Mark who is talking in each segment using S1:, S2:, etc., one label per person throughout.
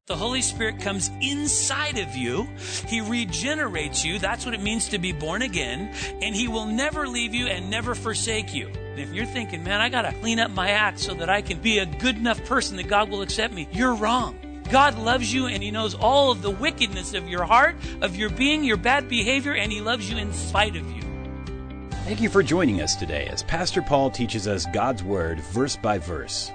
S1: The Holy Spirit comes inside of you. He regenerates you. That's what it means to be born again. And He will never leave you and never forsake you. If you're thinking, man, I got to clean up my act so that I can be a good enough person that God will accept me, you're wrong. God loves you and He knows all of the wickedness of your heart, of your being, your bad behavior, and He loves you in spite of you.
S2: Thank you for joining us today as Pastor Paul teaches us God's Word verse by verse.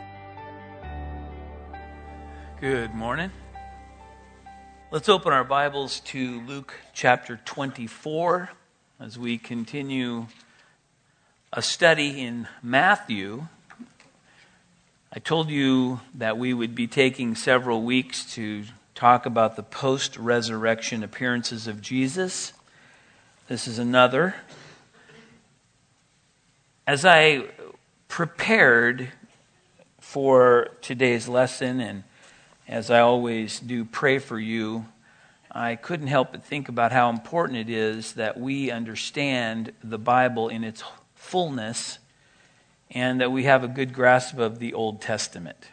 S1: Good morning. Let's open our Bibles to Luke chapter 24 as we continue a study in Matthew. I told you that we would be taking several weeks to talk about the post-resurrection appearances of Jesus. This is another. As I prepared for today's lesson, and as I always do pray for you, I couldn't help but think about how important it is that we understand the Bible in its fullness and that we have a good grasp of the Old Testament.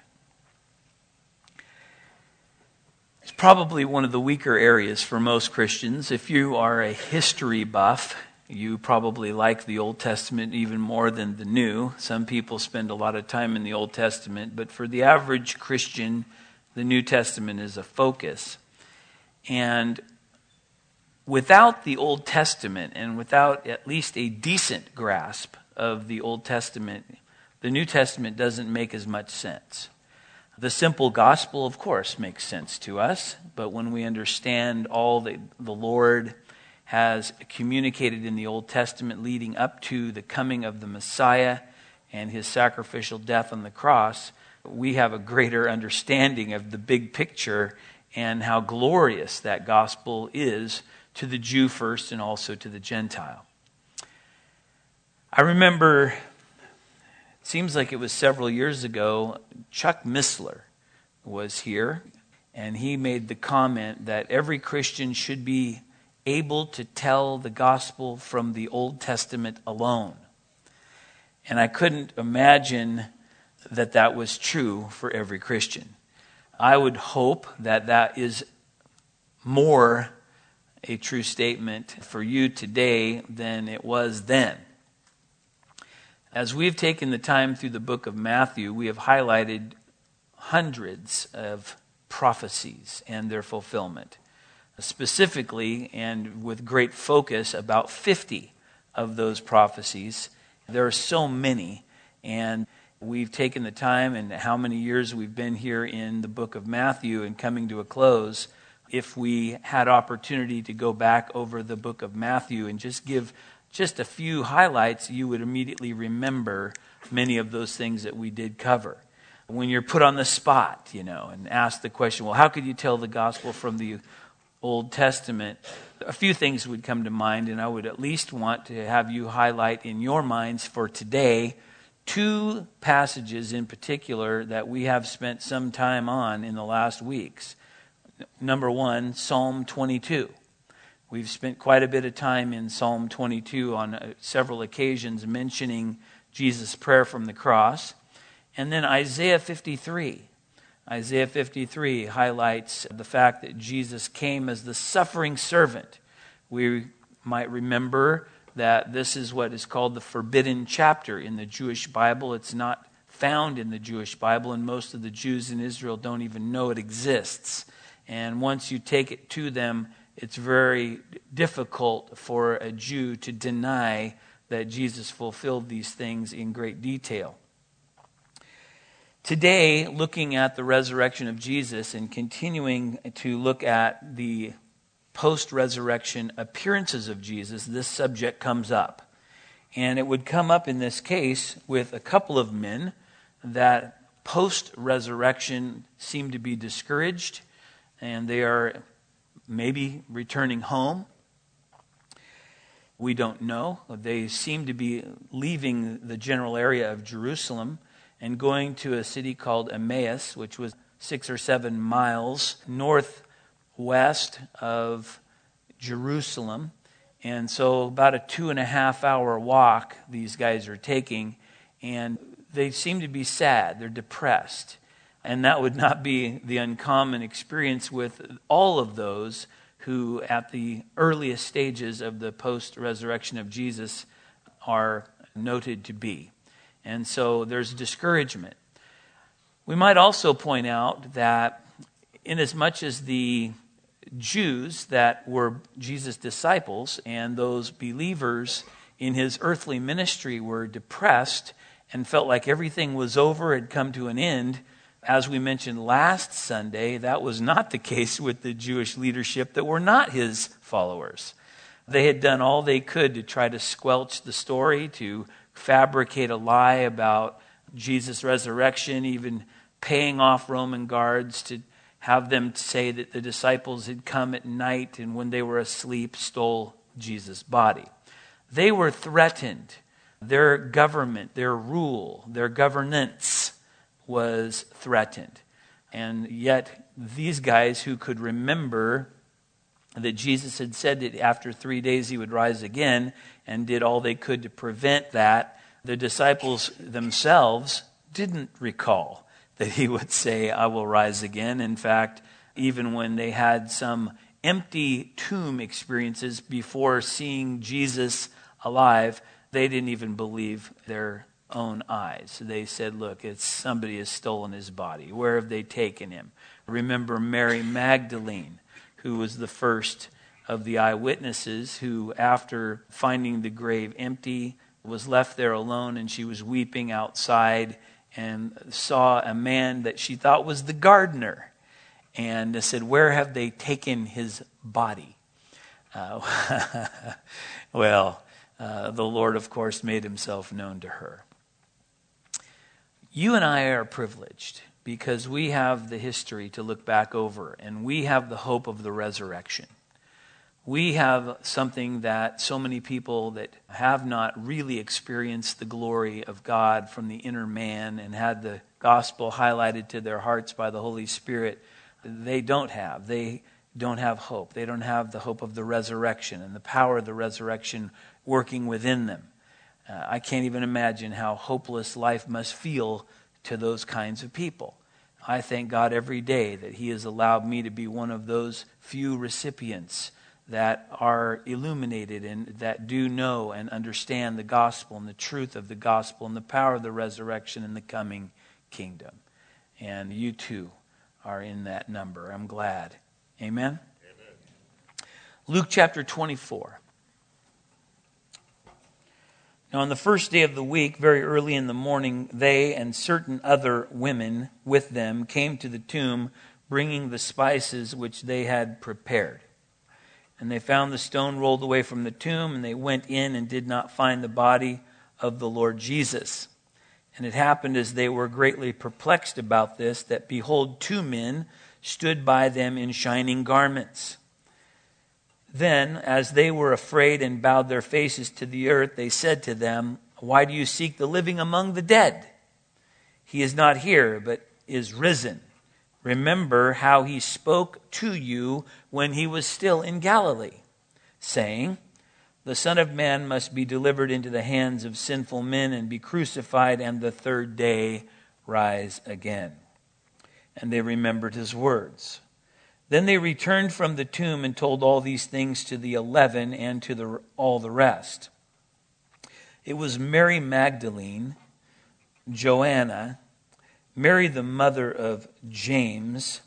S1: It's probably one of the weaker areas for most Christians. If you are a history buff, you probably like the Old Testament even more than the New. Some people spend a lot of time in the Old Testament, but for the average Christian, the New Testament is a focus. And without the Old Testament, and without at least a decent grasp of the Old Testament, the New Testament doesn't make as much sense. The simple gospel, of course, makes sense to us, but when we understand all that the Lord has communicated in the Old Testament leading up to the coming of the Messiah and His sacrificial death on the cross, we have a greater understanding of the big picture and how glorious that gospel is to the Jew first and also to the Gentile. I remember, it seems like it was several years ago, Chuck Missler was here, and he made the comment that every Christian should be able to tell the gospel from the Old Testament alone. And I couldn't imagine that was true for every Christian. I would hope that is more a true statement for you today than it was then. As we've taken the time through the book of Matthew, we have highlighted hundreds of prophecies and their fulfillment. Specifically, and with great focus, about 50 of those prophecies. There are so many, and we've taken the time, and how many years we've been here in the book of Matthew and coming to a close. If we had opportunity to go back over the book of Matthew and just give just a few highlights, you would immediately remember many of those things that we did cover. When you're put on the spot, and asked the question, well, how could you tell the gospel from the Old Testament? A few things would come to mind, and I would at least want to have you highlight in your minds for today two passages in particular that we have spent some time on in the last weeks. Number one, Psalm 22. We've spent quite a bit of time in Psalm 22 on several occasions mentioning Jesus' prayer from the cross. And then Isaiah 53. Isaiah 53 highlights the fact that Jesus came as the suffering servant. We might remember that this is what is called the forbidden chapter in the Jewish Bible. It's not found in the Jewish Bible, and most of the Jews in Israel don't even know it exists. And once you take it to them, it's very difficult for a Jew to deny that Jesus fulfilled these things in great detail. Today, looking at the resurrection of Jesus and continuing to look at the post-resurrection appearances of Jesus, this subject comes up. And it would come up in this case with a couple of men that post-resurrection seem to be discouraged, and they are maybe returning home. We don't know. They seem to be leaving the general area of Jerusalem and going to a city called Emmaus, which was 6 or 7 miles northwest of Jerusalem. And so about a 2.5-hour walk these guys are taking, and they seem to be sad. They're depressed. And that would not be the uncommon experience with all of those who, at the earliest stages of the post-resurrection of Jesus, are noted to be. And so there's discouragement. We might also point out that inasmuch as the Jews that were Jesus' disciples and those believers in his earthly ministry were depressed and felt like everything was over, had come to an end, as we mentioned last Sunday, that was not the case with the Jewish leadership that were not his followers. They had done all they could to try to squelch the story, to fabricate a lie about Jesus' resurrection, even paying off Roman guards to have them say that the disciples had come at night and when they were asleep stole Jesus' body. They were threatened. Their government, their rule, their governance was threatened. And yet these guys who could remember that Jesus had said that after 3 days he would rise again and did all they could to prevent that, the disciples themselves didn't recall that he would say, I will rise again. In fact, even when they had some empty tomb experiences before seeing Jesus alive, they didn't even believe their own eyes. They said, look, somebody has stolen his body. Where have they taken him? Remember Mary Magdalene, who was the first of the eyewitnesses, who after finding the grave empty was left there alone, and she was weeping outside and saw a man that she thought was the gardener, and said, where have they taken his body? Well, the Lord, of course, made himself known to her. You and I are privileged because we have the history to look back over, and we have the hope of the resurrection. We have something that so many people that have not really experienced the glory of God from the inner man and had the gospel highlighted to their hearts by the Holy Spirit, they don't have. They don't have hope. They don't have the hope of the resurrection and the power of the resurrection working within them. I can't even imagine how hopeless life must feel to those kinds of people. I thank God every day that he has allowed me to be one of those few recipients that are illuminated and that do know and understand the gospel and the truth of the gospel and the power of the resurrection and the coming kingdom. And you too are in that number. I'm glad. Amen? Amen. Luke chapter 24. Now on the first day of the week, very early in the morning, they and certain other women with them came to the tomb, bringing the spices which they had prepared. And they found the stone rolled away from the tomb, and they went in and did not find the body of the Lord Jesus. And it happened as they were greatly perplexed about this, that behold, 2 men stood by them in shining garments. Then, as they were afraid and bowed their faces to the earth, they said to them, why do you seek the living among the dead? He is not here, but is risen. Remember how he spoke to you when he was still in Galilee, saying, the Son of Man must be delivered into the hands of sinful men and be crucified, and the 3rd day rise again. And they remembered his words. Then they returned from the tomb and told all these things to the 11 and to all the rest. It was Mary Magdalene, Joanna, Mary the mother of James,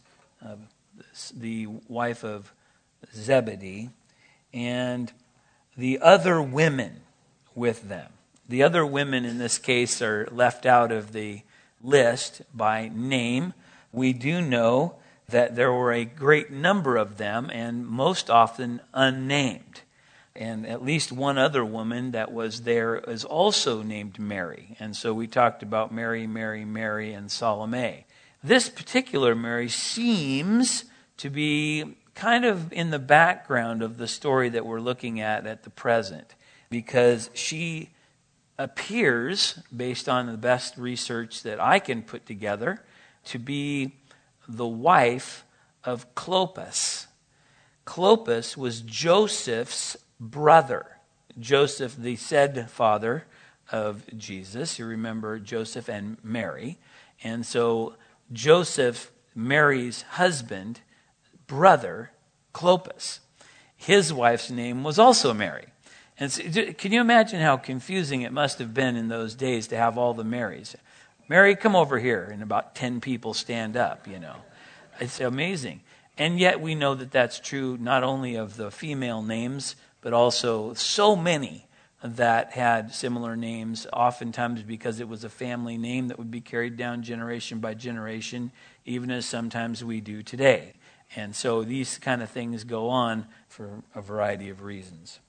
S1: the wife of Zebedee, and the other women with them. The other women in this case are left out of the list by name. We do know that there were a great number of them, and most often unnamed. And at least one other woman that was there is also named Mary. And so we talked about Mary, and Salome. This particular Mary seems to be kind of in the background of the story that we're looking at the present, because she appears, based on the best research that I can put together, to be the wife of Clopas. Clopas was Joseph's brother. Joseph, the said father of Jesus. You remember Joseph and Mary. And so Joseph, Mary's husband, brother, Clopas. His wife's name was also Mary. And so, can you imagine how confusing it must have been in those days to have all the Marys? Mary, come over here. And about 10 people stand up, It's amazing. And yet we know that that's true not only of the female names, but also so many that had similar names, oftentimes because it was a family name that would be carried down generation by generation, even as sometimes we do today. And so these kind of things go on for a variety of reasons.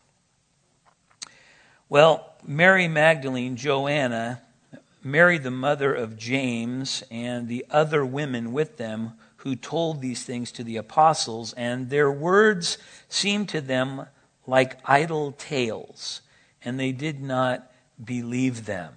S1: Well, Mary Magdalene, Joanna, Mary the mother of James, and the other women with them who told these things to the apostles, and their words seemed to them like idle tales, and they did not believe them.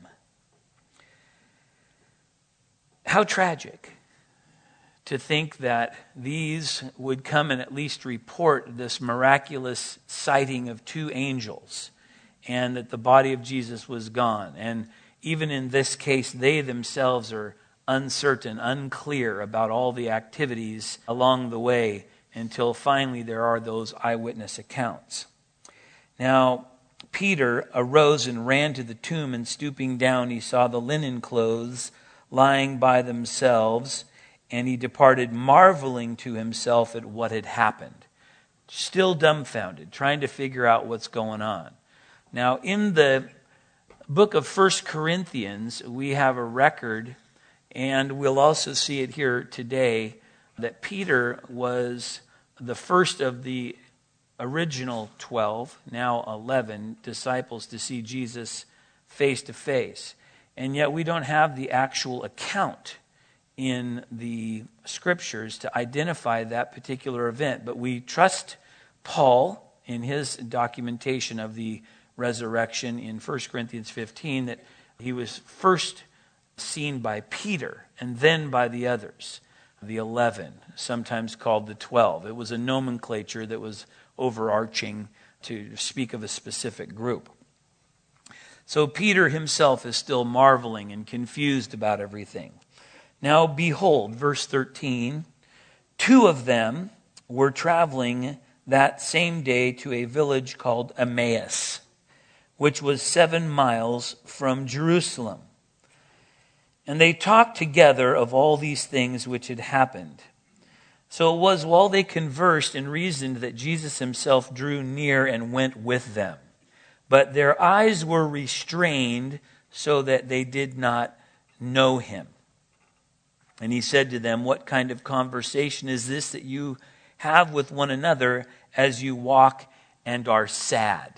S1: How tragic to think that these would come and at least report this miraculous sighting of 2 angels, and that the body of Jesus was gone. And even in this case, they themselves are uncertain, unclear about all the activities along the way until finally there are those eyewitness accounts. Now, Peter arose and ran to the tomb, and stooping down, he saw the linen clothes lying by themselves, and he departed, marveling to himself at what had happened. Still dumbfounded, trying to figure out what's going on. Now, in the book of 1 Corinthians, we have a record, and we'll also see it here today, that Peter was the first of the original 12, now 11, disciples to see Jesus face to face. And yet we don't have the actual account in the scriptures to identify that particular event. But we trust Paul in his documentation of the resurrection in 1 Corinthians 15 that he was first seen by Peter and then by the others, the 11, sometimes called the 12. It was a nomenclature that was overarching to speak of a specific group. So Peter himself is still marveling and confused about everything. Now behold, verse 13, 2 of them were traveling that same day to a village called Emmaus, which was 7 miles from Jerusalem. And they talked together of all these things which had happened. So it was while they conversed and reasoned that Jesus himself drew near and went with them. But their eyes were restrained so that they did not know him. And he said to them, "What kind of conversation is this that you have with one another as you walk and are sad?"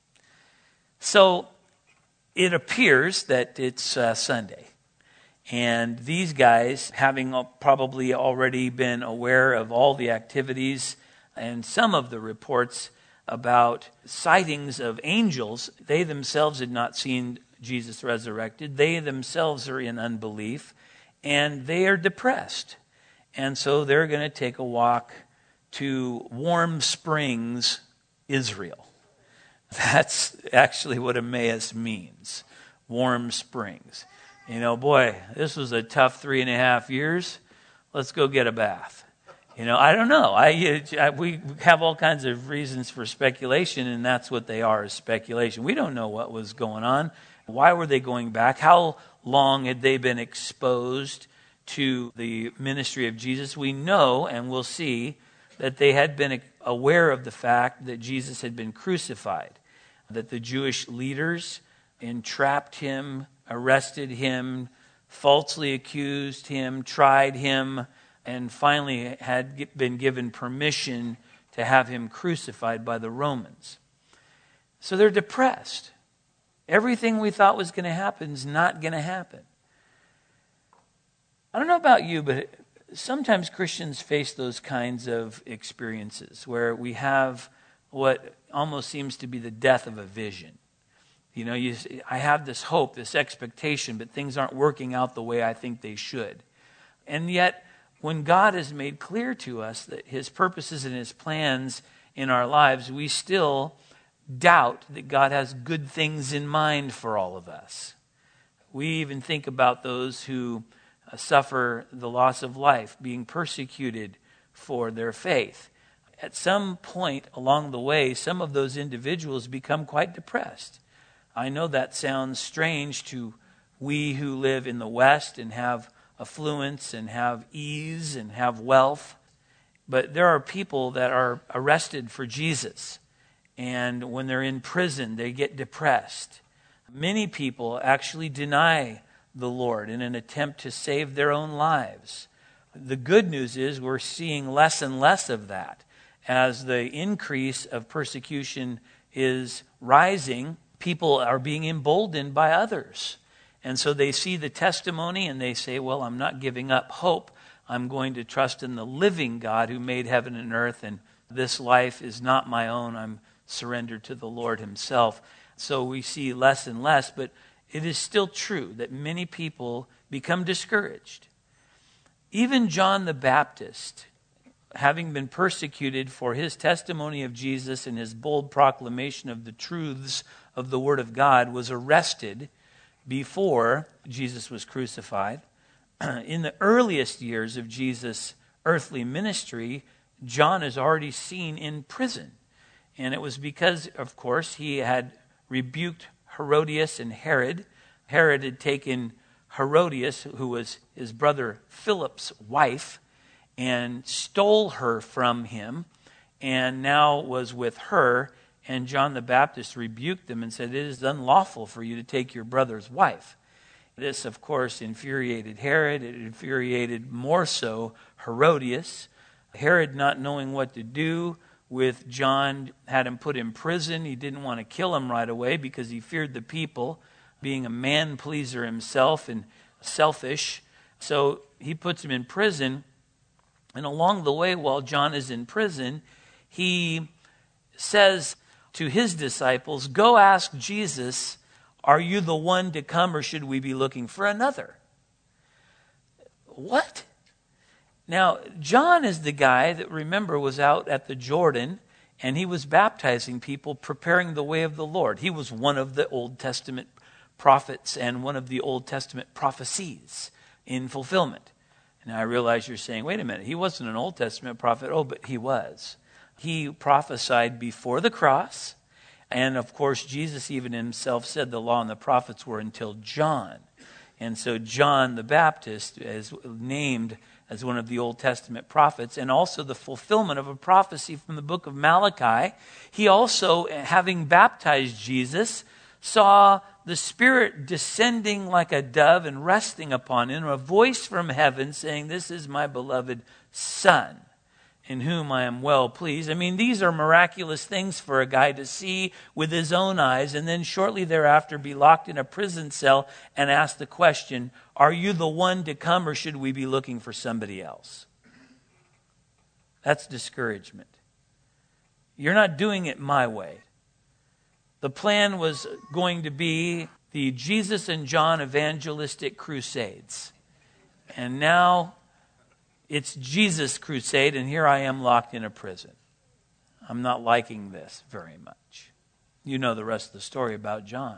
S1: So it appears that it's Sunday. And these guys, having probably already been aware of all the activities and some of the reports about sightings of angels, they themselves had not seen Jesus resurrected. They themselves are in unbelief, and they are depressed. And so they're going to take a walk to Warm Springs, Israel. That's actually what Emmaus means, Warm Springs. Boy, this was a tough 3.5 years. Let's go get a bath. I don't know. We have all kinds of reasons for speculation, and that's what they are, is speculation. We don't know what was going on. Why were they going back? How long had they been exposed to the ministry of Jesus? We know, and we'll see, that they had been aware of the fact that Jesus had been crucified, that the Jewish leaders entrapped him, arrested him, falsely accused him, tried him, and finally had been given permission to have him crucified by the Romans. So they're depressed. Everything we thought was going to happen is not going to happen. I don't know about you, but sometimes Christians face those kinds of experiences where we have what almost seems to be the death of a vision. I have this hope, this expectation, but things aren't working out the way I think they should. And yet, when God has made clear to us that his purposes and his plans in our lives, we still doubt that God has good things in mind for all of us. We even think about those who suffer the loss of life, being persecuted for their faith. At some point along the way, some of those individuals become quite depressed. I know that sounds strange to we who live in the West and have affluence and have ease and have wealth, but there are people that are arrested for Jesus, and when they're in prison, they get depressed. Many people actually deny the Lord in an attempt to save their own lives. The good news is we're seeing less and less of that. As the increase of persecution is rising, people are being emboldened by others. And so they see the testimony and they say, well, I'm not giving up hope. I'm going to trust in the living God who made heaven and earth, and this life is not my own. I'm surrendered to the Lord himself. So we see less and less, but it is still true that many people become discouraged. Even John the Baptist, having been persecuted for his testimony of Jesus and his bold proclamation of the truths of the Word of God, was arrested before Jesus was crucified. In the earliest years of Jesus' earthly ministry, John is already seen in prison. And it was because, of course, he had rebuked Herodias and Herod. Herod had taken Herodias, who was his brother Philip's wife, and stole her from him, and now was with her. And John the Baptist rebuked them and said, it is unlawful for you to take your brother's wife. This, of course, infuriated Herod. It infuriated more so Herodias. Herod, not knowing what to do with John, had him put in prison. He didn't want to kill him right away because he feared the people, being a man-pleaser himself and selfish. So he puts him in prison. And along the way, while John is in prison, he says to his disciples, go ask Jesus, are you the one to come, or should we be looking for another? What? Now, John is the guy that, remember, was out at the Jordan, and he was baptizing people, preparing the way of the Lord. He was one of the Old Testament prophets and one of the Old Testament prophecies in fulfillment. Now, I realize you're saying, wait a minute, he wasn't an Old Testament prophet. Oh, but he was. He prophesied before the cross. And, of course, Jesus even himself said the law and the prophets were until John. And so John the Baptist is named as one of the Old Testament prophets, and also the fulfillment of a prophecy from the book of Malachi. He also, having baptized Jesus, saw the Spirit descending like a dove and resting upon him, a voice from heaven saying, this is my beloved Son, in whom I am well pleased. I mean, these are miraculous things for a guy to see with his own eyes, and then shortly thereafter be locked in a prison cell and ask the question, are you the one to come, or should we be looking for somebody else? That's discouragement. You're not doing it my way. The plan was going to be the Jesus and John evangelistic crusades. And now it's Jesus' crusade, and here I am locked in a prison. I'm not liking this very much. You know the rest of the story about John.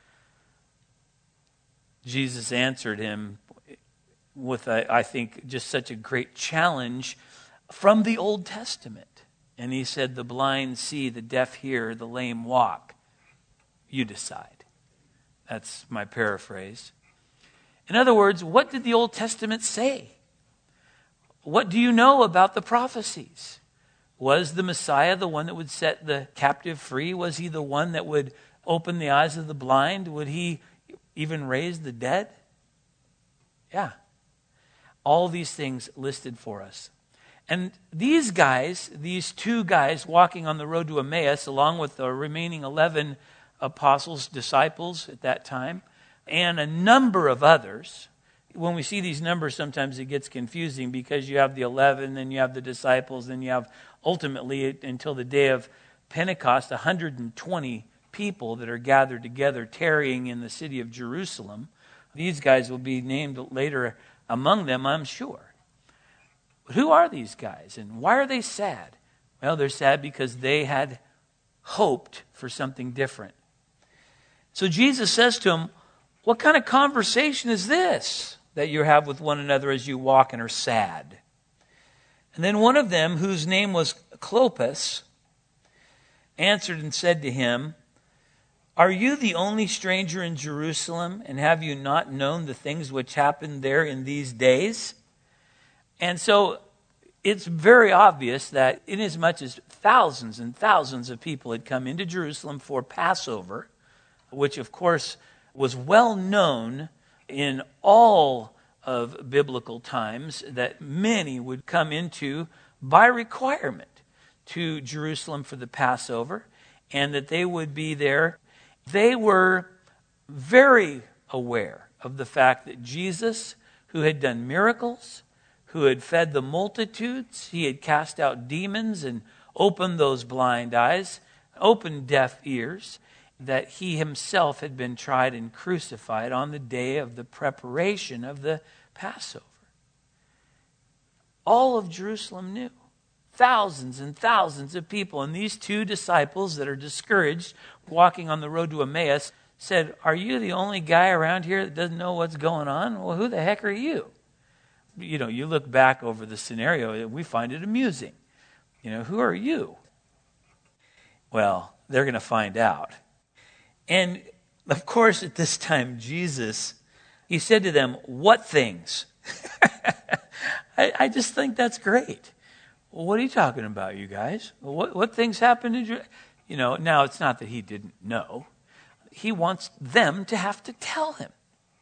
S1: Jesus answered him with, I think, just such a great challenge from the Old Testament. And he said, the blind see, the deaf hear, the lame walk. You decide. That's my paraphrase. In other words, what did the Old Testament say? What do you know about the prophecies? Was the Messiah the one that would set the captive free? Was he the one that would open the eyes of the blind? Would he even raise the dead? Yeah. All these things listed for us. And these guys, these two guys walking on the road to Emmaus, along with the remaining 11 apostles, disciples at that time, and a number of others. When we see these numbers, sometimes it gets confusing because you have the 11, then you have the disciples, then you have ultimately, until the day of Pentecost, 120 people that are gathered together, tarrying in the city of Jerusalem. These guys will be named later among them, I'm sure. But who are these guys, and why are they sad? Well, they're sad because they had hoped for something different. So Jesus says to them, what kind of conversation is this? that you have with one another as you walk and are sad. And then one of them, whose name was Clopas, answered and said to him, Are you the only stranger in Jerusalem, and have you not known the things which happened there in these days? And so it's very obvious that inasmuch as thousands and thousands of people had come into Jerusalem for Passover, which of course was well known in all of biblical times, that many would come into by requirement to Jerusalem for the Passover, and that they would be there. They were very aware of the fact that Jesus, who had done miracles, who had fed the multitudes, he had cast out demons and opened those blind eyes, opened deaf ears, that he himself had been tried and crucified on the day of the preparation of the Passover. All of Jerusalem knew. Thousands and thousands of people. And these two disciples that are discouraged, walking on the road to Emmaus, said, Are you the only guy around here that doesn't know what's going on? Well, who the heck are you? You know, you look back over the scenario, we find it amusing. You know, who are you? Well, they're going to find out. And, of course, at this time, Jesus, he said to them, What things? I just think that's great. Well, what are you talking about, you guys? What things happened in Jerusalem? You know, now it's not that he didn't know. He wants them to have to tell him.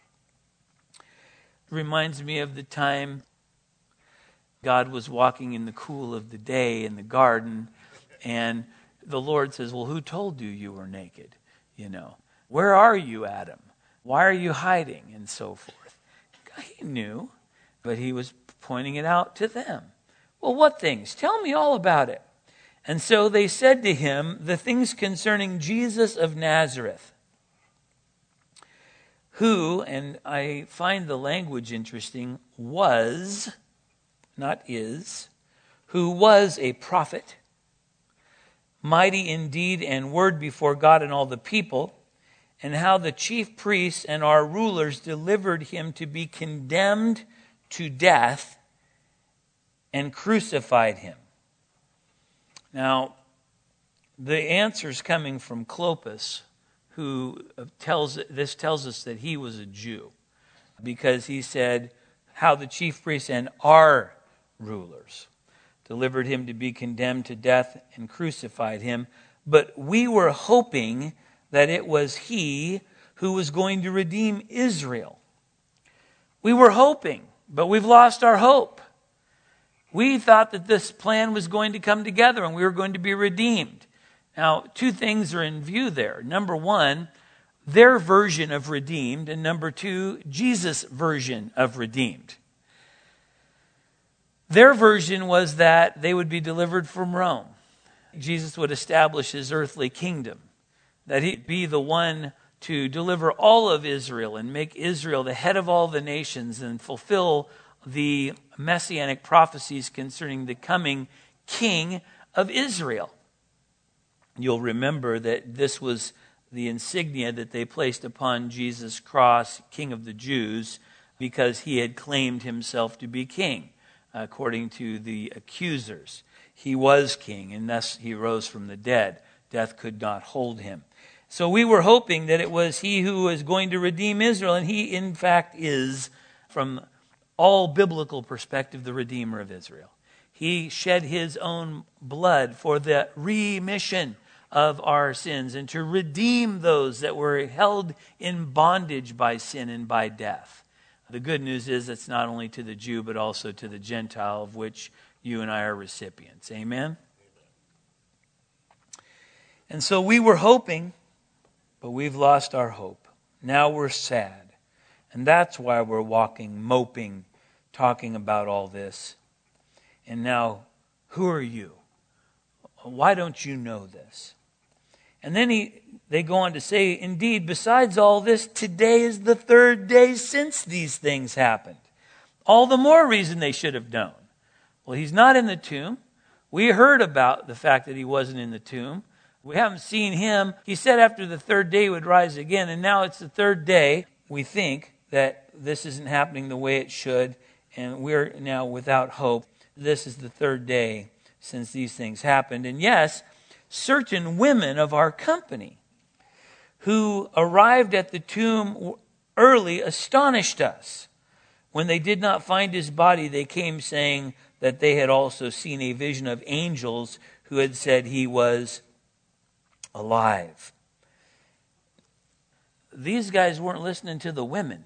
S1: It reminds me of the time God was walking in the cool of the day in the garden, and the Lord says, Well, who told you you were naked? You know, where are you, Adam? Why are you hiding? And so forth. He knew, but he was pointing it out to them. Well, what things? Tell me all about it. And so they said to him, the things concerning Jesus of Nazareth, who, and I find the language interesting, was, not is, who was a prophet, mighty in deed and word before God and all the people, and how the chief priests and our rulers delivered him to be condemned to death and crucified him. Now, the answer's coming from Clopas, who tells us that he was a Jew, because he said how the chief priests and our rulers delivered him to be condemned to death and crucified him. But we were hoping that it was he who was going to redeem Israel. We were hoping, but we've lost our hope. We thought that this plan was going to come together and we were going to be redeemed. Now, two things are in view there. Number one, their version of redeemed, and number two, Jesus' version of redeemed. Their version was that they would be delivered from Rome. Jesus would establish his earthly kingdom, that he'd be the one to deliver all of Israel and make Israel the head of all the nations and fulfill the messianic prophecies concerning the coming king of Israel. You'll remember that this was the insignia that they placed upon Jesus' cross, King of the Jews, because he had claimed himself to be king. According to the accusers, he was king, and thus he rose from the dead. Death could not hold him. So we were hoping that it was he who was going to redeem Israel, and he in fact is, from all biblical perspective, the Redeemer of Israel. He shed his own blood for the remission of our sins and to redeem those that were held in bondage by sin and by death. The good news is it's not only to the Jew, but also to the Gentile, of which you and I are recipients. Amen? And so we were hoping, but we've lost our hope. Now we're sad. And that's why we're walking, moping, talking about all this. And now, who are you? Why don't you know this? And then they go on to say, indeed, besides all this, today is the third day since these things happened. All the more reason they should have known. Well, he's not in the tomb. We heard about the fact that he wasn't in the tomb. We haven't seen him. He said after the third day he would rise again, and now it's the third day, we think, that this isn't happening the way it should, and we're now without hope. This is the third day since these things happened. And yes, certain women of our company who arrived at the tomb early astonished us. When they did not find his body, they came saying that they had also seen a vision of angels who had said he was alive. These guys weren't listening to the women.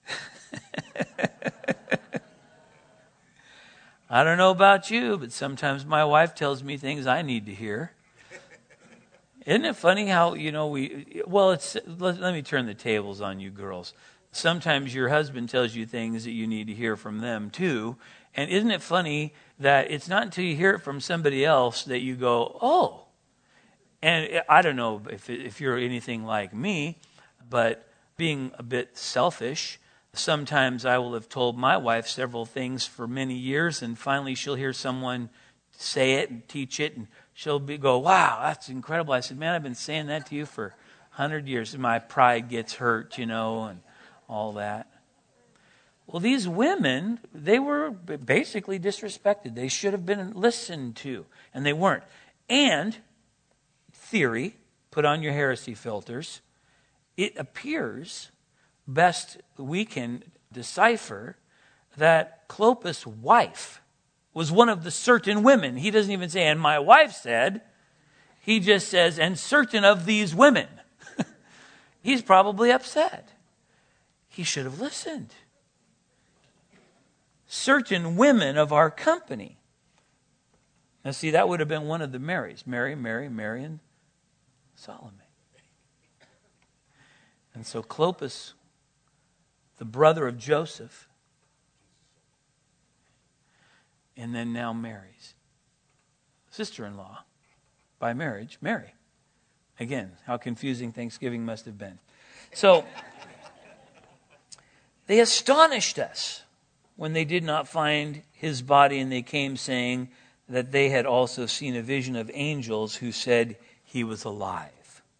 S1: I don't know about you, but sometimes my wife tells me things I need to hear. Isn't it funny how, let me turn the tables on you girls. Sometimes your husband tells you things that you need to hear from them too. And isn't it funny that it's not until you hear it from somebody else that you go, oh. And I don't know if you're anything like me, but being a bit selfish, sometimes I will have told my wife several things for many years, and finally she'll hear someone say it and teach it, and she'll go, wow, that's incredible. I said, man, I've been saying that to you for 100 years. And my pride gets hurt, and all that. Well, these women, they were basically disrespected. They should have been listened to, and they weren't. And, theory, put on your heresy filters, it appears, best we can decipher, that Clopas' wife was one of the certain women. He doesn't even say, and my wife said. He just says, and certain of these women. He's probably upset. He should have listened. Certain women of our company. Now see, that would have been one of the Marys. Mary, and Salome. And so Clopas, the brother of Joseph, and then now Mary's sister-in-law by marriage, Mary. Again, how confusing Thanksgiving must have been. So, they astonished us when they did not find his body, and they came saying that they had also seen a vision of angels who said he was alive.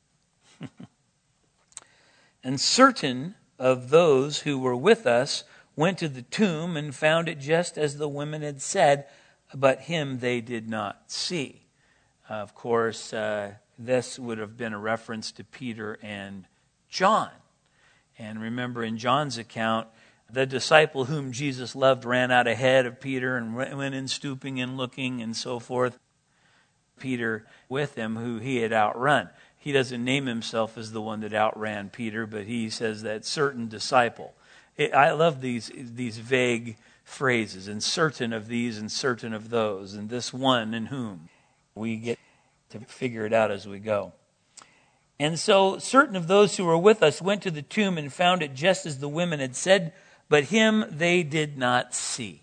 S1: And certain of those who were with us went to the tomb and found it just as the women had said, but him they did not see. Of course, this would have been a reference to Peter and John. And remember, in John's account, the disciple whom Jesus loved ran out ahead of Peter and went in stooping and looking and so forth. Peter with him, who he had outrun. He doesn't name himself as the one that outran Peter, but he says that certain disciple. I love these vague phrases, and certain of these and certain of those, and this one in whom. We get to figure it out as we go. And so certain of those who were with us went to the tomb and found it just as the women had said, but him they did not see.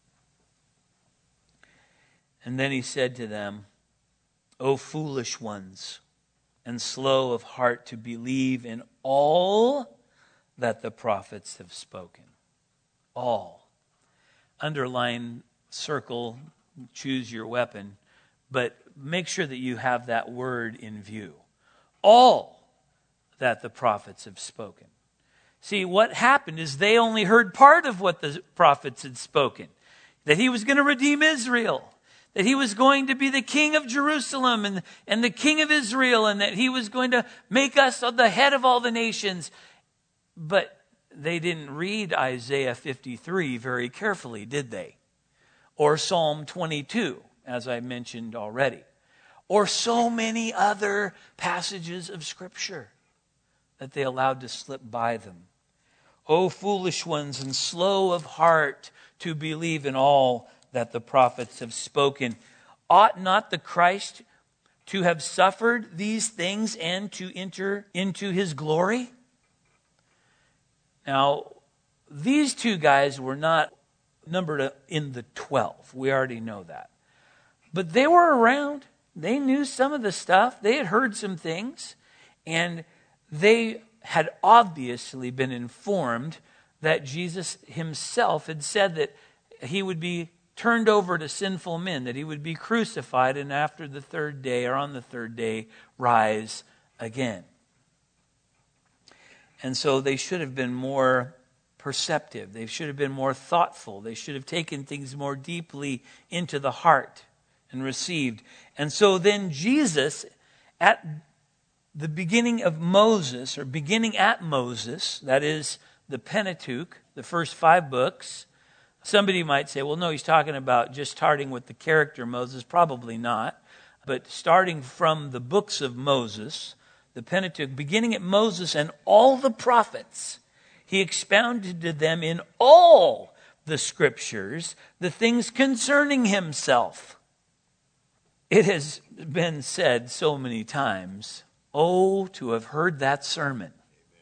S1: And then he said to them, O foolish ones, and slow of heart to believe in all that the prophets have spoken. All. Underline, circle, choose your weapon, but make sure that you have that word in view. All that the prophets have spoken. See, what happened is they only heard part of what the prophets had spoken. That he was going to redeem Israel. That he was going to be the king of Jerusalem and the king of Israel. And that he was going to make us the head of all the nations. But they didn't read Isaiah 53 very carefully, did they? Or Psalm 22, as I mentioned already. Or so many other passages of Scripture that they allowed to slip by them. O foolish ones, and slow of heart to believe in all that the prophets have spoken. Ought not the Christ to have suffered these things and to enter into his glory? Now, these two guys were not numbered in the 12. We already know that. But they were around. They knew some of the stuff. They had heard some things. And they had obviously been informed that Jesus himself had said that he would be turned over to sinful men, that he would be crucified, and after the third day, or on the third day, rise again. And so they should have been more perceptive. They should have been more thoughtful. They should have taken things more deeply into the heart and received. And so then Jesus, at the beginning of Moses, or beginning at Moses, that is the Pentateuch, the first 5 books. Somebody might say, well, no, he's talking about just starting with the character Moses. Probably not. But starting from the books of Moses, the Pentateuch, beginning at Moses and all the prophets, he expounded to them in all the scriptures the things concerning himself. It has been said so many times, oh, to have heard that sermon.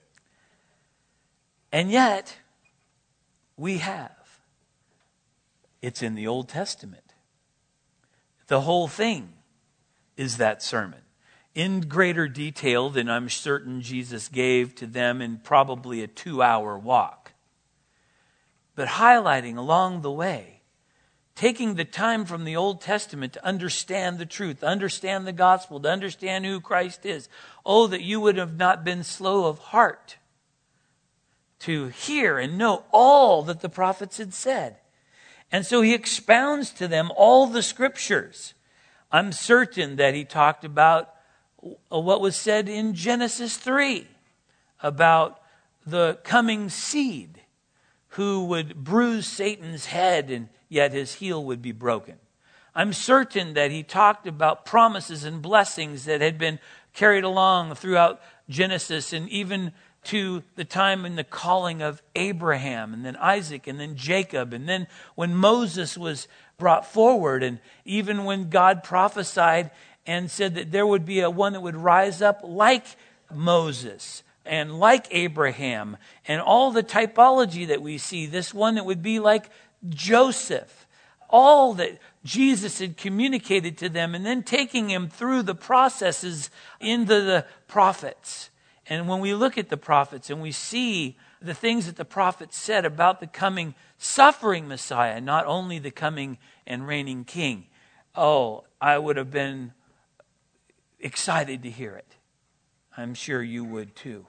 S1: And yet, we have. It's in the Old Testament. The whole thing is that sermon, in greater detail than I'm certain Jesus gave to them in probably a 2-hour walk. But highlighting along the way, taking the time from the Old Testament to understand the truth, understand the gospel, to understand who Christ is. Oh, that you would have not been slow of heart to hear and know all that the prophets had said. And so he expounds to them all the scriptures. I'm certain that he talked about what was said in Genesis 3 about the coming seed who would bruise Satan's head and yet his heel would be broken. I'm certain that he talked about promises and blessings that had been carried along throughout Genesis and even to the time in the calling of Abraham and then Isaac and then Jacob. And then when Moses was brought forward and even when God prophesied and said that there would be a one that would rise up like Moses and like Abraham and all the typology that we see, this one that would be like Joseph, all that Jesus had communicated to them and then taking him through the processes into the prophets. And when we look at the prophets and we see the things that the prophets said about the coming suffering Messiah, not only the coming and reigning king, oh, I would have been excited to hear it. I'm sure you would too.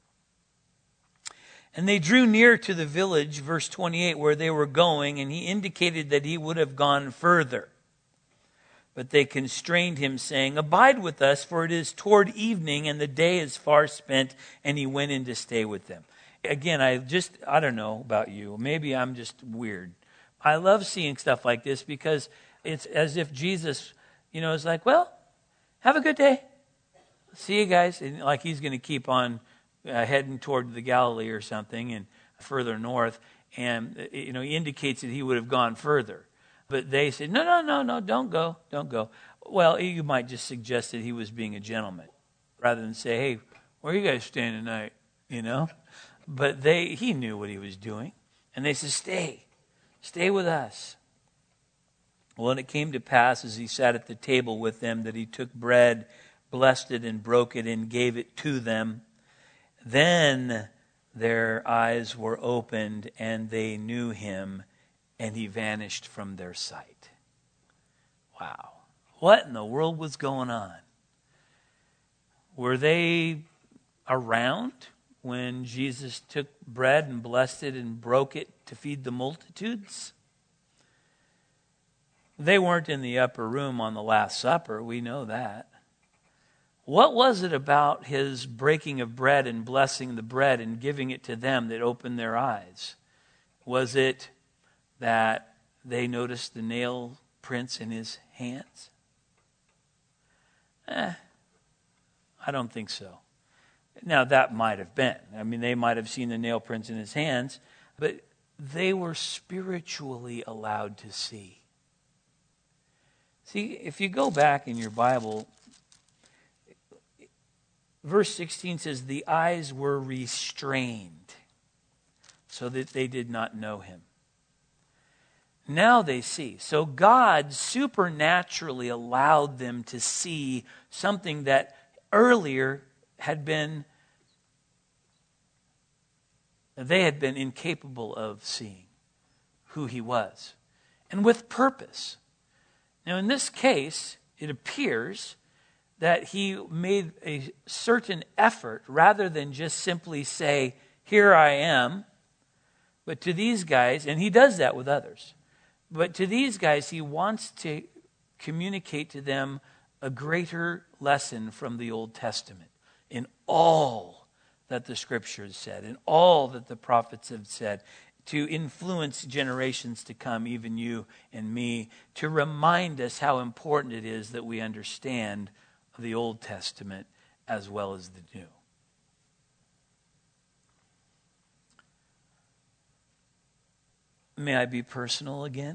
S1: And they drew near to the village, verse 28, where they were going, and he indicated that he would have gone further. But they constrained him, saying, abide with us, for it is toward evening, and the day is far spent. And he went in to stay with them. Again, I don't know about you. Maybe I'm just weird. I love seeing stuff like this because it's as if Jesus, is like, well, have a good day. See you guys. And like he's going to keep on heading toward the Galilee or something and further north. And, he indicates that he would have gone further. But they said, no, don't go. Well, you might just suggest that he was being a gentleman rather than say, hey, where are you guys staying tonight? But he knew what he was doing. And they said, stay with us. Well, and it came to pass as he sat at the table with them that he took bread, blessed it and broke it and gave it to them. Then their eyes were opened and they knew him, and he vanished from their sight. Wow. What in the world was going on? Were they around when Jesus took bread and blessed it and broke it to feed the multitudes? They weren't in the upper room on the Last Supper. We know that. What was it about his breaking of bread and blessing the bread and giving it to them that opened their eyes? Was it that they noticed the nail prints in his hands? I don't think so. Now, that might have been. They might have seen the nail prints in his hands, but they were spiritually allowed to see. See, if you go back in your Bible, verse 16 says, the eyes were restrained so that they did not know him. Now they see. So God supernaturally allowed them to see something that earlier they had been incapable of seeing, who he was, and with purpose. Now in this case, it appears that he made a certain effort rather than just simply say, here I am, But to these guys, and he does that with others, but to these guys, he wants to communicate to them a greater lesson from the Old Testament in all that the Scriptures said, in all that the prophets have said, to influence generations to come, even you and me, to remind us how important it is that we understand the Old Testament as well as the New. May I be personal again?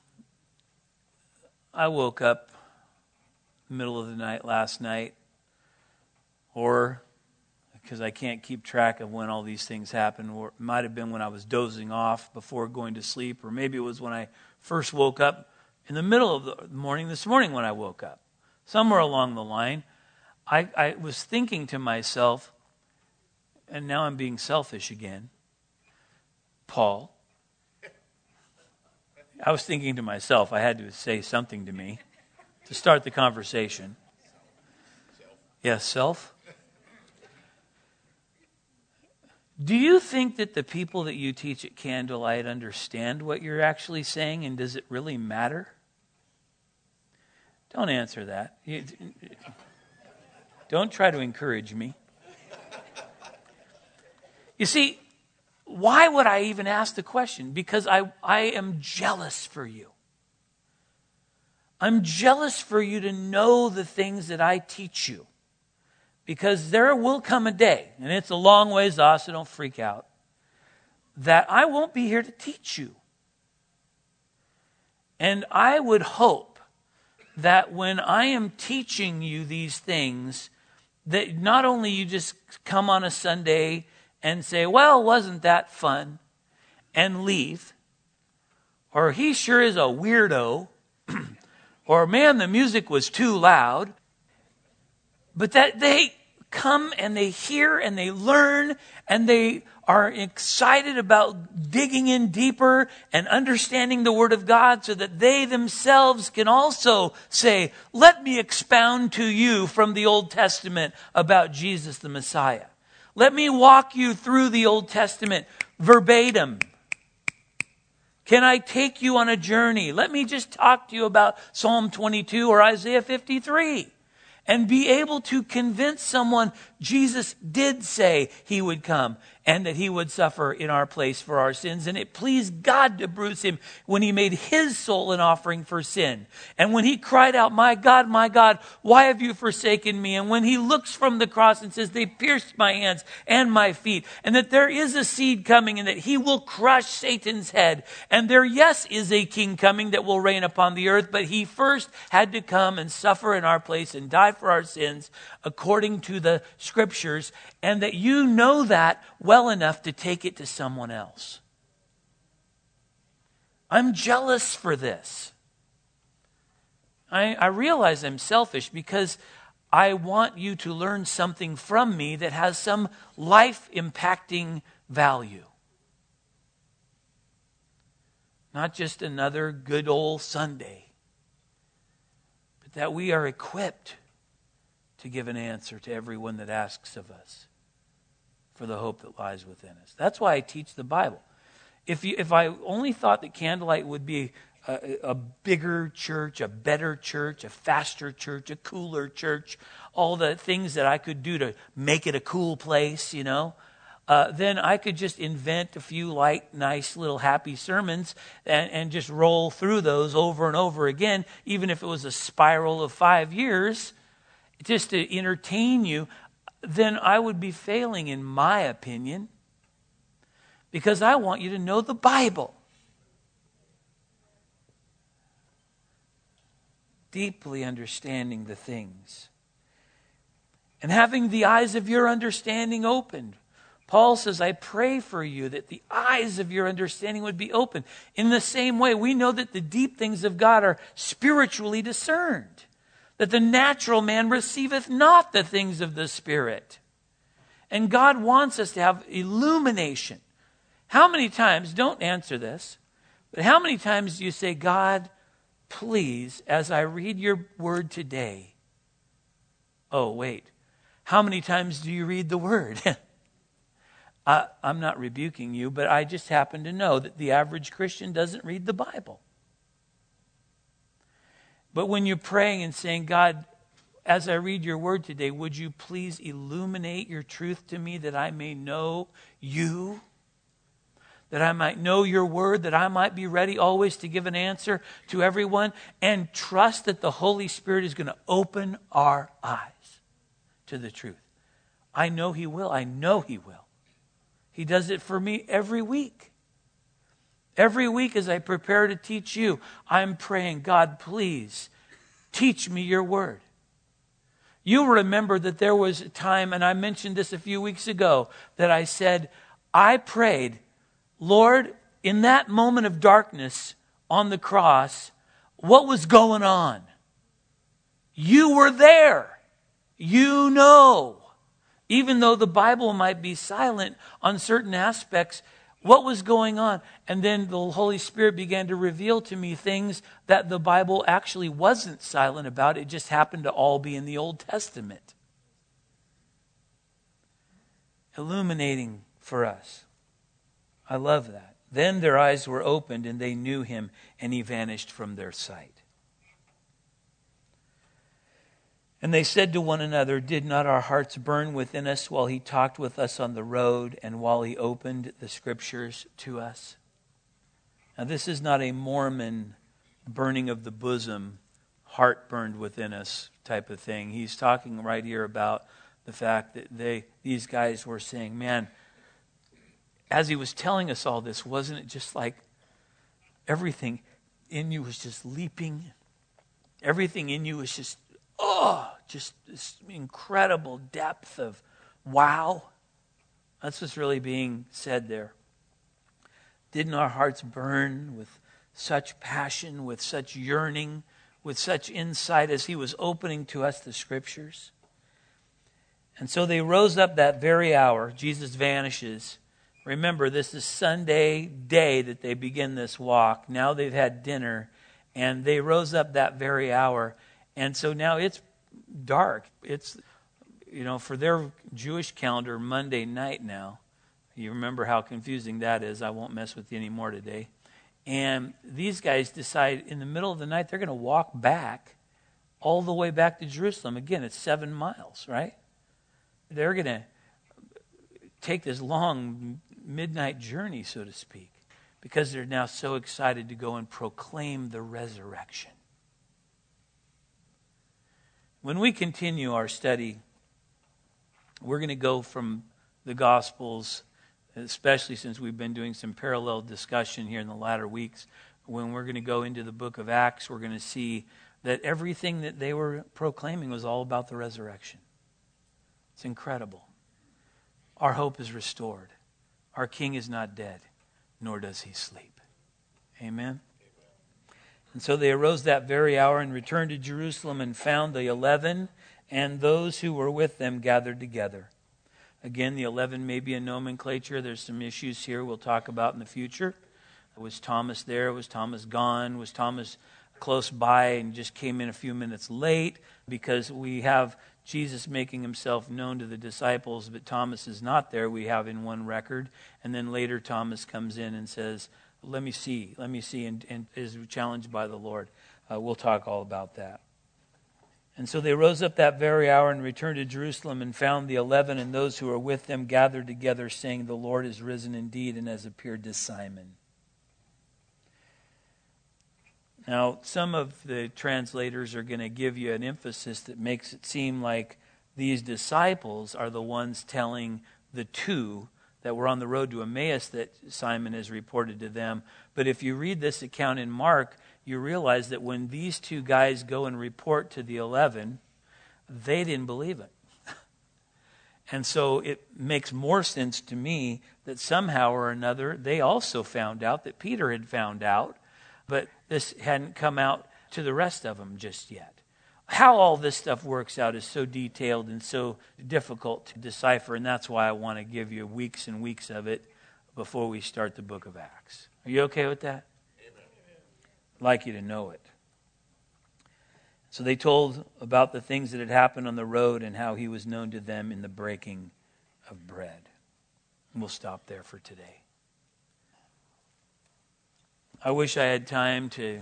S1: I woke up middle of the night last night, or because I can't keep track of when all these things happen, or it might have been when I was dozing off before going to sleep, or maybe it was when I first woke up in the middle of the morning, this morning when I woke up. Somewhere along the line, I was thinking to myself, and now I'm being selfish again, Paul, I was thinking to myself, I had to say something to me to start the conversation. Yes, self. Do you think that the people that you teach at Candlelight understand what you're actually saying, and does it really matter? Don't answer that. Don't try to encourage me. You see, why would I even ask the question? Because I am jealous for you. I'm jealous for you to know the things that I teach you. Because there will come a day, and it's a long ways off, so don't freak out, that I won't be here to teach you. And I would hope that when I am teaching you these things, that not only you just come on a Sunday and say, well, wasn't that fun? And leave. Or he sure is a weirdo. Or man, the music was too loud. But that they come and they hear and they learn and they are excited about digging in deeper and understanding the Word of God so that they themselves can also say, let me expound to you from the Old Testament about Jesus the Messiah. Let me walk you through the Old Testament verbatim. Can I take you on a journey? Let me just talk to you about Psalm 22 or Isaiah 53 and be able to convince someone Jesus did say he would come and that he would suffer in our place for our sins. And it pleased God to bruise him when he made his soul an offering for sin. And when he cried out, my God, why have you forsaken me? And when he looks from the cross and says, they pierced my hands and my feet. And that there is a seed coming and that he will crush Satan's head. And there, yes, is a king coming that will reign upon the earth. But he first had to come and suffer in our place and die for our sins according to the Scriptures, and that you know that well enough to take it to someone else. I'm jealous for this. I realize I'm selfish because I want you to learn something from me that has some life-impacting value. Not just another good old Sunday, but that we are equipped to give an answer to everyone that asks of us for the hope that lies within us. That's why I teach the Bible. If I only thought that Candlelight would be a bigger church, a better church, a faster church, a cooler church, all the things that I could do to make it a cool place, then I could just invent a few light, nice, little happy sermons and just roll through those over and over again, even if it was a spiral of 5 years, just to entertain you. Then I would be failing, in my opinion, because I want you to know the Bible. Deeply understanding the things. And having the eyes of your understanding opened. Paul says, I pray for you that the eyes of your understanding would be open. In the same way, we know that the deep things of God are spiritually discerned. That the natural man receiveth not the things of the Spirit. And God wants us to have illumination. How many times, don't answer this, but how many times do you say, God, please, as I read your word today, oh, wait, how many times do you read the word? I'm not rebuking you, but I just happen to know that the average Christian doesn't read the Bible. But when you're praying and saying, God, as I read your word today, would you please illuminate your truth to me that I may know you? That I might know your word, that I might be ready always to give an answer to everyone, and trust that the Holy Spirit is going to open our eyes to the truth. I know he will. I know he will. He does it for me every week. Every week as I prepare to teach you, I'm praying, God, please teach me your word. You remember that there was a time, and I mentioned this a few weeks ago, that I said, I prayed, Lord, in that moment of darkness on the cross, what was going on? You were there. You know. Even though the Bible might be silent on certain aspects, what was going on? And then the Holy Spirit began to reveal to me things that the Bible actually wasn't silent about. It just happened to all be in the Old Testament. Illuminating for us. I love that. Then their eyes were opened and they knew him, and he vanished from their sight. And they said to one another, did not our hearts burn within us while he talked with us on the road and while he opened the scriptures to us? Now this is not a Mormon burning of the bosom, heart burned within us type of thing. He's talking right here about the fact that these guys were saying, man, as he was telling us all this, wasn't it just like everything in you was just leaping? Everything in you was just this incredible depth of wow. That's what's really being said there. Didn't our hearts burn with such passion, with such yearning, with such insight as he was opening to us the scriptures? And so they rose up that very hour. Jesus vanishes. Remember, this is Sunday day that they begin this walk. Now they've had dinner, and they rose up that very hour. And so now it's dark. It's, for their Jewish calendar, Monday night now. You remember how confusing that is. I won't mess with you anymore today. And these guys decide in the middle of the night they're going to walk back all the way back to Jerusalem. Again, it's 7 miles, right? They're going to take this long midnight journey, so to speak, because they're now so excited to go and proclaim the resurrection. When we continue our study, we're going to go from the Gospels, especially since we've been doing some parallel discussion here in the latter weeks. When we're going to go into the book of Acts, we're going to see that everything that they were proclaiming was all about the resurrection. It's incredible. Our hope is restored. Our King is not dead, nor does he sleep. Amen? And so they arose that very hour and returned to Jerusalem and found the 11 and those who were with them gathered together. Again, the 11 may be a nomenclature. There's some issues here we'll talk about in the future. Was Thomas there? Was Thomas gone? Was Thomas close by and just came in a few minutes late? Because we have Jesus making himself known to the disciples, but Thomas is not there, we have in one record. And then later Thomas comes in and says, let me see, and is challenged by the Lord. We'll talk all about that. And so they rose up that very hour and returned to Jerusalem and found the 11 and those who were with them gathered together, saying, the Lord is risen indeed and has appeared to Simon. Now, some of the translators are going to give you an emphasis that makes it seem like these disciples are the ones telling the two that were on the road to Emmaus that Simon has reported to them. But if you read this account in Mark, you realize that when these two guys go and report to the 11, they didn't believe it. And so it makes more sense to me that somehow or another they also found out that Peter had found out, but this hadn't come out to the rest of them just yet. How all this stuff works out is so detailed and so difficult to decipher, and that's why I want to give you weeks and weeks of it before we start the book of Acts. Are you okay with that? Amen. I'd like you to know it. So they told about the things that had happened on the road and how he was known to them in the breaking of bread. We'll stop there for today. I wish I had time to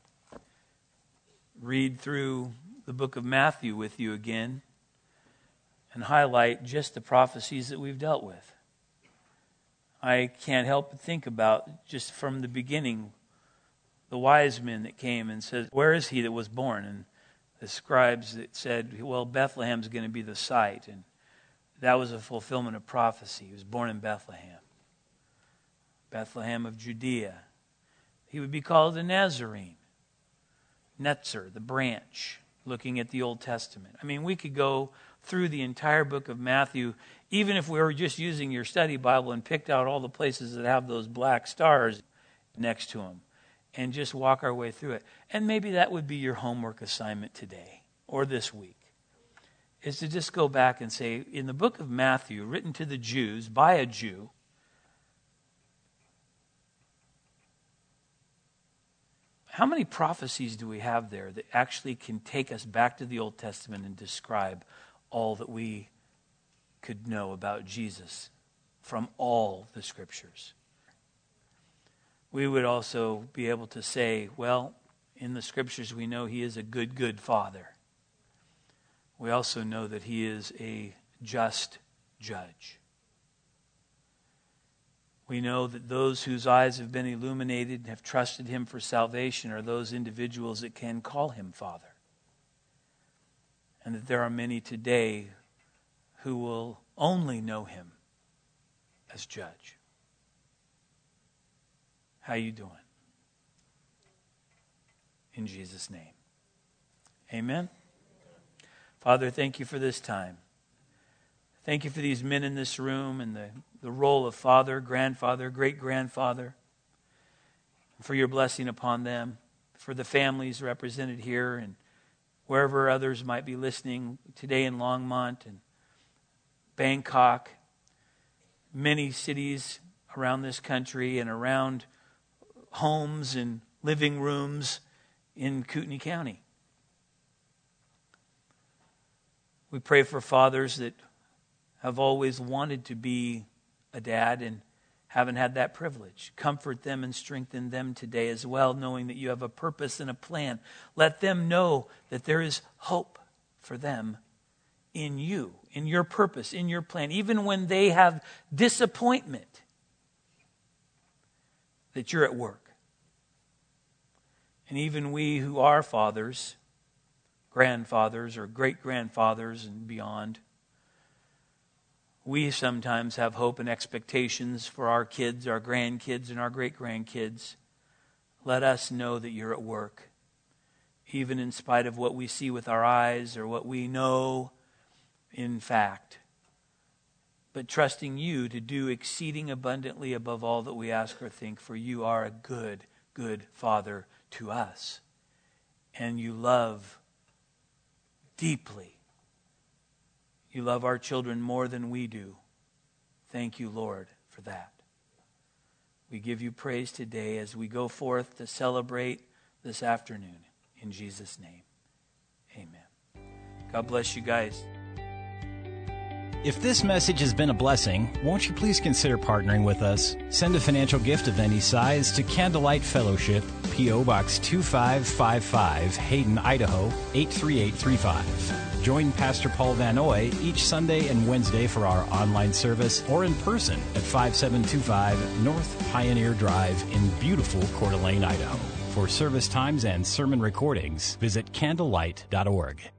S1: read through the book of Matthew with you again and highlight just the prophecies that we've dealt with. I can't help but think about, just from the beginning, the wise men that came and said, "Where is he that was born?" And the scribes that said, "Well, Bethlehem's going to be the site." And that was a fulfillment of prophecy. He was born in Bethlehem. Bethlehem of Judea. He would be called a Nazarene. Netzer, the branch, looking at the Old Testament. I mean, we could go through the entire book of Matthew, even if we were just using your study Bible and picked out all the places that have those black stars next to them, and just walk our way through it. And maybe that would be your homework assignment today or this week, is to just go back and say, in the book of Matthew, written to the Jews by a Jew, how many prophecies do we have there that actually can take us back to the Old Testament and describe all that we could know about Jesus from all the Scriptures? We would also be able to say, well, in the Scriptures we know he is a good, good Father. We also know that he is a just judge. We know that those whose eyes have been illuminated and have trusted him for salvation are those individuals that can call him Father. And that there are many today who will only know him as judge. How you doing? In Jesus' name. Amen. Father, thank you for this time. Thank you for these men in this room and the role of father, grandfather, great-grandfather. For your blessing upon them. For the families represented here and wherever others might be listening today in Longmont and Bangkok. Many cities around this country and around homes and living rooms in Kootenai County. We pray for fathers that have always wanted to be a dad and haven't had that privilege. Comfort them and strengthen them today as well, knowing that you have a purpose and a plan. Let them know that there is hope for them in you, in your purpose, in your plan. Even when they have disappointment, that you're at work. And even we who are fathers, grandfathers or great-grandfathers and beyond, we sometimes have hope and expectations for our kids, our grandkids, and our great-grandkids. Let us know that you're at work, even in spite of what we see with our eyes or what we know in fact. But trusting you to do exceeding abundantly above all that we ask or think, for you are a good, good Father to us. And you love deeply. You love our children more than we do. Thank you, Lord, for that. We give you praise today as we go forth to celebrate this afternoon. In Jesus' name, amen. God bless you guys.
S2: If this message has been a blessing, won't you please consider partnering with us? Send a financial gift of any size to Candlelight Fellowship, P.O. Box 2555, Hayden, Idaho 83835. Join Pastor Paul Vanoy each Sunday and Wednesday for our online service or in person at 5725 North Pioneer Drive in beautiful Coeur d'Alene, Idaho. For service times and sermon recordings, visit candlelight.org.